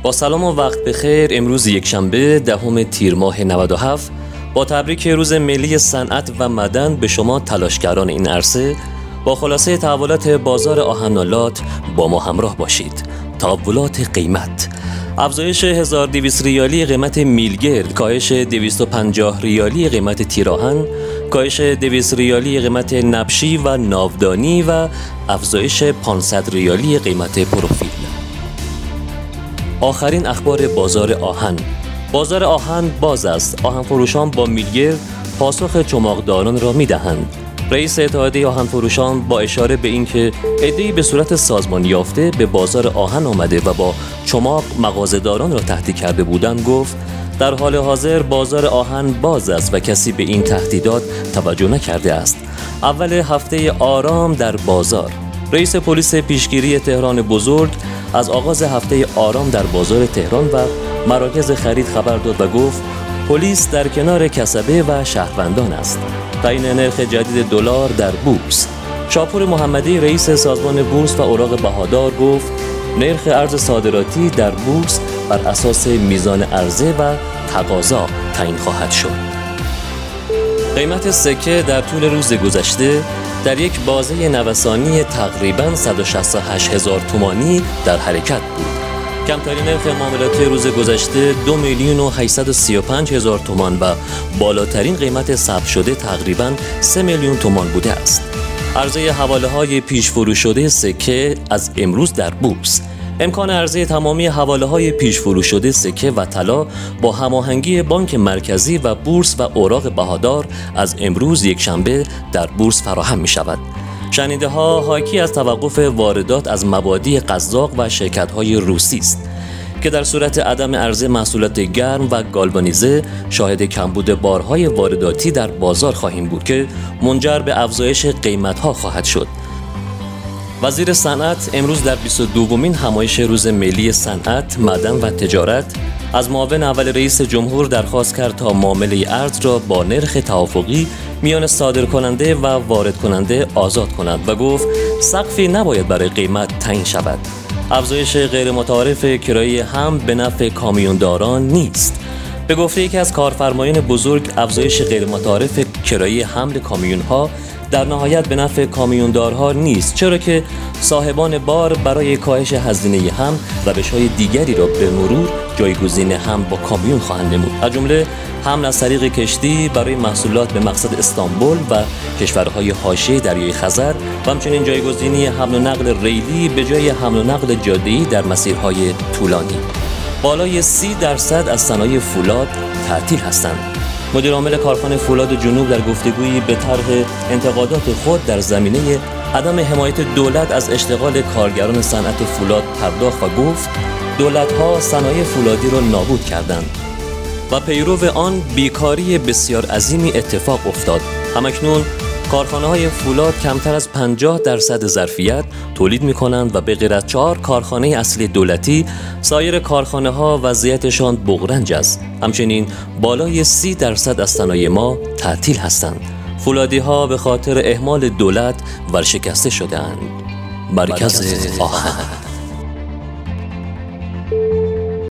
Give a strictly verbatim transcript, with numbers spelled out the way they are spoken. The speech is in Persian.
با سلام و وقت بخیر. امروز یکشنبه دهم تیر ماه نود و هفت با تبریک روز ملی صنعت و معدن به شما تلاشگران این عرصه. با خلاصه تحولات بازار آهن‌آلات با ما همراه باشید. تحولات قیمت: افزایش هزار و دویست ریالی قیمت میلگرد، کاهش دویست و پنجاه ریالی قیمت تیراهن، کاهش دویست ریالی قیمت نبشی و ناودانی و افزایش پانصد ریالی قیمت پروفیل. آخرین اخبار بازار آهن. بازار آهن باز است. آهن فروشان با میلگرد پاسخ چماقداران را می‌دهند. رئیس اتحادیه آهن فروشان با اشاره به اینکه عده‌ای به صورت سازمان یافته به بازار آهن آمده و با چماق مغازه‌داران را تهدید کرده بودند گفت در حال حاضر بازار آهن باز است و کسی به این تهدیدات توجه نکرده است. اول هفته آرام در بازار. رئیس پلیس پیشگیری تهران بزرگ از آغاز هفته آرام در بازار تهران و مراکز خرید خبر داد و گفت پلیس در کنار کسبه و شهروندان است. تعیین نرخ جدید دلار در بورس. شاپور محمدی رئیس سازمان بورس و اوراق بهادار گفت نرخ ارز صادراتی در بورس بر اساس میزان عرضه و تقاضا تعیین خواهد شد. قیمت سکه در طول روز گذشته در یک بازه نوسانی تقریباً صد و شصت و هشت هزار تومانی در حرکت بود. کمترین نرخ معاملاتی روز گذشته دو میلیون و هشتصد و سی و پنج هزار تومان و بالاترین قیمت ثبت شده تقریباً سه میلیون تومان بوده است. عرضه حواله‌های پیش فرو شده سکه از امروز در بورس. امکان عرضه تمامی حواله‌های پیش فرو شده سکه و طلا با هماهنگی بانک مرکزی و بورس و اوراق بهادار از امروز یکشنبه در بورس فراهم می‌شود. شنیده‌ها حاکی از توقف واردات از مبادی قزاق و شرکت‌های روسی است که در صورت عدم عرضه محصولات گرم و گالوانیزه شاهد کمبود بارهای وارداتی در بازار خواهیم بود که منجر به افزایش قیمت‌ها خواهد شد. وزیر صنعت امروز در بیست و دومین همایش روز ملی صنعت، معدن و تجارت از معاون اول رئیس جمهور درخواست کرد تا معامله ارز را با نرخ توافقی میان صادرکننده و وارد کننده آزاد کنند و گفت سقفی نباید برای قیمت تعیین شود. افزایش غیر متعارف کرایه هم به نفع کامیونداران نیست. به گفته یکی از کارفرمایان بزرگ افزایش غیر متعارف کرایه حمل کامیون‌ها در نهایت به نفع کامیوندارها نیست، چرا که صاحبان بار برای کاهش هزینه هم روش‌های دیگری را به مرور جایگزین هم با کامیون خواهند نمود، از جمله حمل از طریق کشتی برای محصولات به مقصد استانبول و کشورهای حاشیه دریای خزر و همچنین جایگزینی حمل و نقل ریلی به جای حمل و نقل جاده‌ای در مسیرهای طولانی. بالای سی درصد از صنایع فولاد تعطیل هستند. مدیر عامل کارخانه فولاد جنوب در گفتگویی به طرح انتقادات خود در زمینه عدم حمایت دولت از اشتغال کارگران صنعت فولاد پرداخت و گفت دولت‌ها صنایع فولادی را نابود کردند و پیرو آن بیکاری بسیار عظیمی اتفاق افتاد. همکنون کارخانه‌های فولاد کمتر از پنجاه درصد ظرفیت تولید می‌کنند و به غیر از چهار کارخانه اصلی دولتی سایر کارخانه‌ها وضعیتشان بغرنج است. همچنین بالای سی درصد از صنایع ما تعطیل هستند. فولادی‌ها به خاطر اهمال دولت ورشکسته شده‌اند. مرکز آهن.